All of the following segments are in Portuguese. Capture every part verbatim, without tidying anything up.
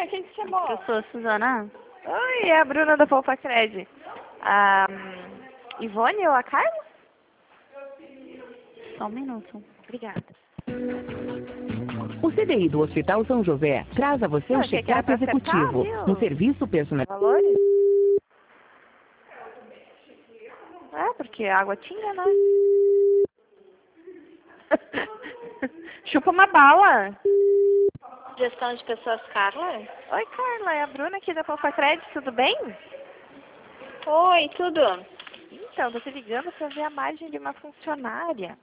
é? Quem te chamou? Eu sou a Suzana. Oi, é a Bruna da Poupa Cred. A um, Ivone ou a Carla? Só um minuto. Obrigada. O C D I do Hospital São José traz a você Eu um achei que era check-up pra acertar, executivo, viu? um serviço personalizado. Valores? É, porque a água tinha, né? Chupa uma bala. Gestão de pessoas, Carla? Oi, Carla, é a Bruna aqui da Poupa Cred, tudo bem? Oi, tudo? Então, tô te ligando pra ver a margem de uma funcionária.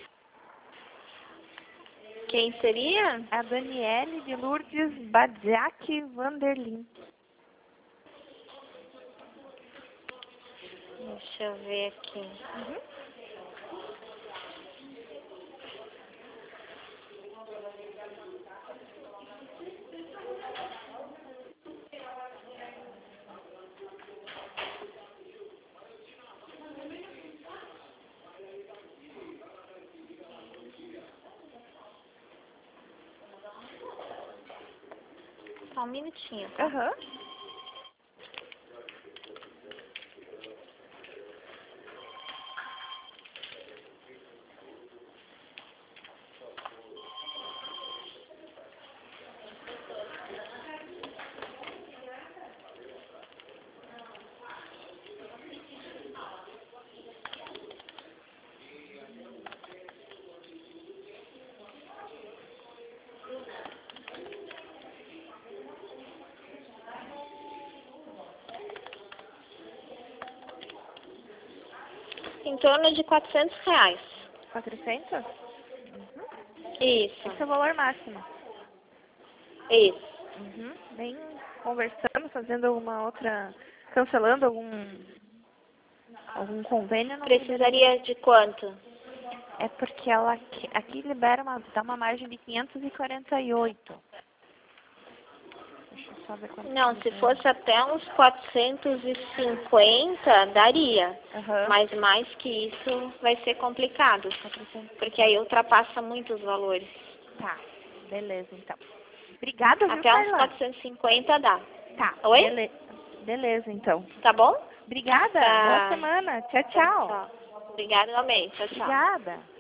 Quem seria? A Daniele de Lourdes Badiak Vanderlin. Deixa eu ver aqui. Uhum. Só um minutinho, tá? Aham. Em torno de quatrocentos reais. quatrocentos? Isso, Esse é o valor máximo. isso. Uhum. Bem conversando, fazendo alguma outra, cancelando algum algum convênio. Não Precisaria de quanto? É porque ela aqui, aqui libera uma, dá uma margem de quinhentos e quarenta e oito. Deixa eu só ver quanto. Não, que se deu. fosse até uns quatrocentos e cinquenta, daria. Aham. Mas mais que isso vai ser complicado. quatrocentos. Porque aí ultrapassa muito os valores. Tá, beleza então. Obrigada, viu, Até uns Carla? quatrocentos e cinquenta dá. Tá, Oi? bele- beleza então. Tá bom? Obrigada, Tá. boa semana. Tchau, tchau. Tchau. Obrigada, igualmente. Tchau, tchau. Obrigada.